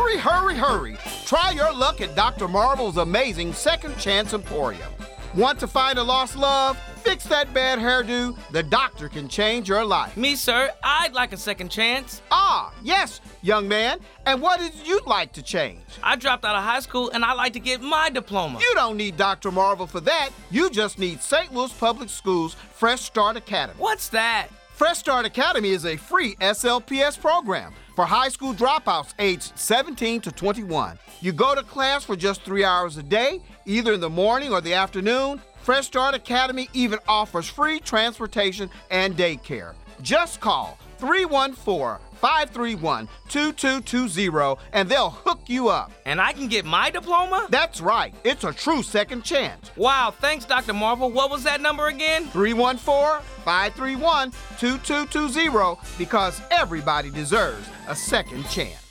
Hurry, hurry, hurry. Try your luck at Dr. Marvel's amazing Second Chance Emporium. Want to find a lost love? Fix that bad hairdo? The doctor can change your life. Me, sir, I'd like a second chance. Ah, yes, young man. And what did you like to change? I dropped out of high school and I'd like to get my diploma. You don't need Dr. Marvel for that. You just need St. Louis Public Schools Fresh Start Academy. What's that? Fresh Start Academy is a free SLPS program for high school dropouts aged 17 to 21. You go to class for just 3 hours a day, either in the morning or the afternoon. Fresh Start Academy even offers free transportation and daycare. Just call 314-531-2220 and they'll hook you up. And I can get my diploma? That's right. It's a true second chance. Wow, thanks, Dr. Marvel. What was that number again? 314-531-2220 because everybody deserves a second chance.